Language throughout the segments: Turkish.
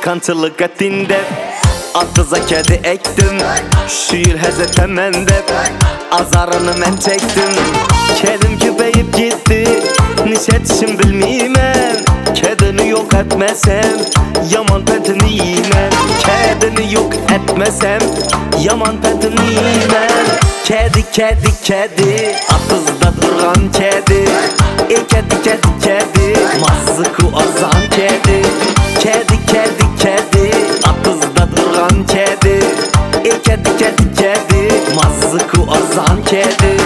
dehqançılıq etdində Atdıza kedi ektim, şiir həzət məndə Azarını mən çəkdim, kedim küpəyib gitti Niçə dişim bilməyəm, kedini yox etməsəm Yaman pətini yiyəm, kedini yox etməsəm Yaman pətini yiyəm Kedi, kedi, kedi, atızda durğan kedi kedi, kedi, kedi, mazıku azan kedi Kedi, kedi, kedi, atızda durğan kedi kedi, kedi, kedi, mazıku azan kedi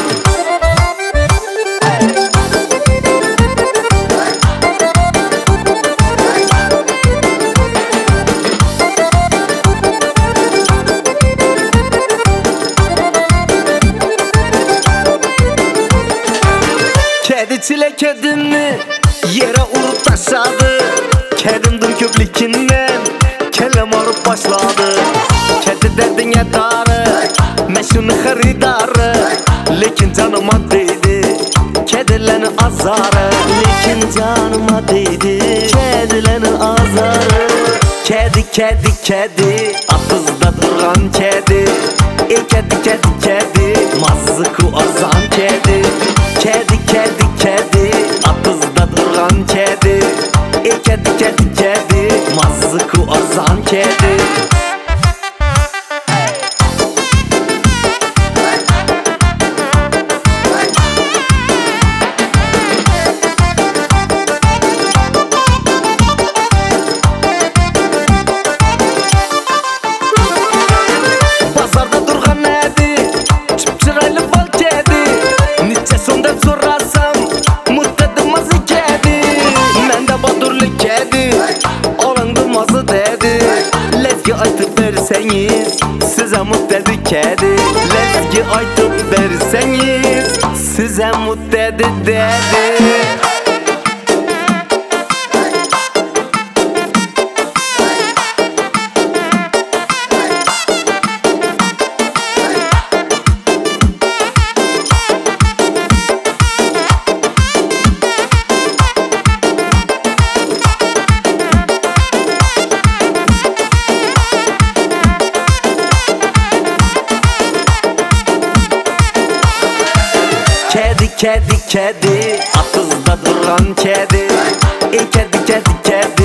Kedi çile kedini yere vurup taşladı Kedimdim köplikinden kelem arıp başladı Kedi dedin yatarı meşhunu xaridarı Lekin canıma değdi kedilerini azarı Lekin canıma değdi kedilerini azarı Kedi, kedi, kedi, atızda durğan kedi kedi, kedi, kedi, mazıku azan kedi Kedi, kedi, kedi, atızda durğan kedi kedi, kedi, kedi, mazıku azan kedi Bazarda durğan nədi, çıpçıraylı bal kedi Neçə sonda sorasam, muttedimazı kedi Məndə badurlu kedi, alındımazı dedi Lezgi aytıp versəniz, sizə muttedi kedi Lezgi aytıp versəniz, sizə muttedi dedi Kedi, kedi, kedi, atızda durğan kedi kedi, kedi, kedi